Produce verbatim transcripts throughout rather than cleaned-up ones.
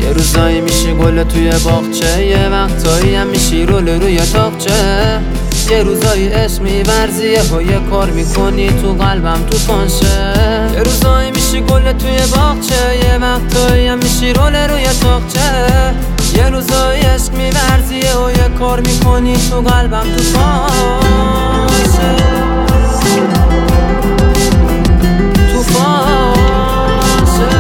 یه روزایی میشی گل توی باغچه، یه وقتایی هم میشی رول روی تاقچه. یه روزایی عشق میورزی و یه کار میکنی تو قلبم تو پانشه. یه روزایی میشی گل توی باغچه، یه وقتایی هم میشی رول روی تاقچه. یه روزایی عشق میورزی و یه کار میکنی تو قلبم تو پانشه. تو پانشه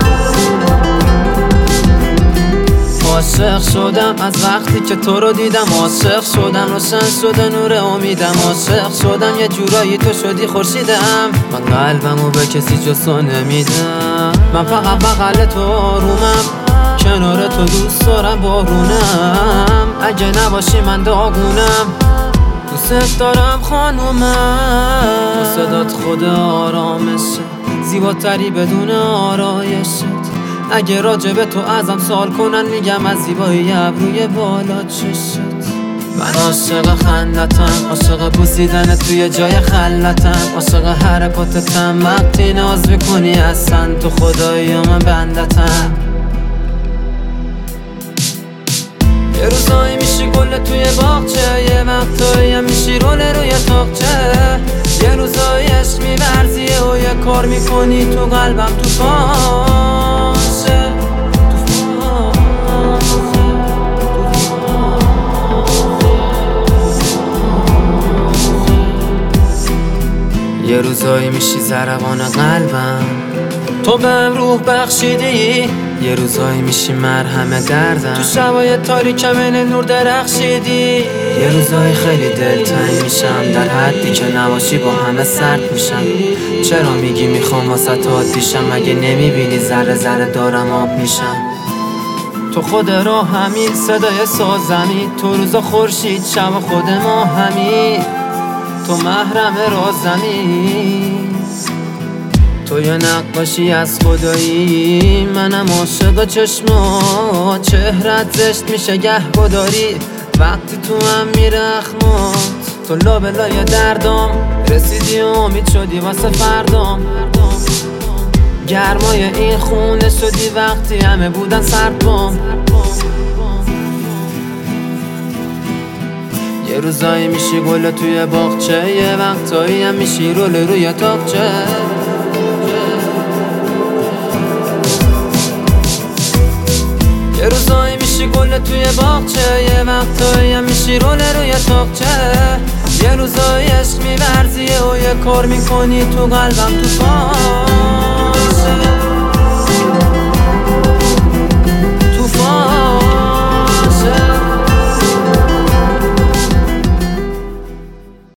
عاشق شدم از وقتی که تو رو دیدم، عاشق شدم روشن شده نور امیدم، عاشق شدم یه جورایی تو شدی خورشیدم. من قلبمو به کسی جز تو نمیدم، من فقط بغل تو آرومم، کنار تو دوست دارم بارونم. اگه نباشی من داغونم، دوست دارم خانومم. صدات خود آرامشه، زیباتری بدون آرایشت. اگه راجب تو ازم سوال کنن میگم از زیبایی ابروی بالا چشت. من عاشق خندتم، عاشق بوسیدن توی جای خلتم، عاشق حرکاتتم وقتی ناز میکنی اصلا تو خدایی من بندتم. یه روزایی میشی گل توی باغچه، یه وقتایی هم میشی رول روی تاقچه. یه روزایی عشق میورزی و یه کار میکنی تو قلبم تو پانشه. یه روزایی میشی زربان قلبم، تو بهم روح بخشیدی. یه روزایی میشی مرهم دردم، تو شبای تاریکم این نور درخشیدی. یه روزایی خیلی دلتنگ میشم، در حدی که نباشی با همه سرد میشم. چرا میگی میخوام واسه عادیشم، مگه نمیبینی ذره ذره دارم آب میشم. تو خود راه همین صدای سازمی، تو روزا خورشید شب خود ما همین، تو محرم رازمی. تو یه نقاشی از خدایی، منم عاشق چشمات. چهرت زشت میشه گهگداری وقتی تو هم میره اخمات. تو لابلای دردام رسیدی و امید شدی واسه فردام. گرمای این خونه شدی وقتی همه بودن سرد بام. یه روزایی میشی گل توی باغچه، یه وقتایی هم میشی رول روی تاقچه. یه روزایی میشی گل توی باغچه، یه وقتایی هم میشی رول روی تاقچه. یه روزایی عشق میورزی و یه کار میکنی تو قلبم تو پا.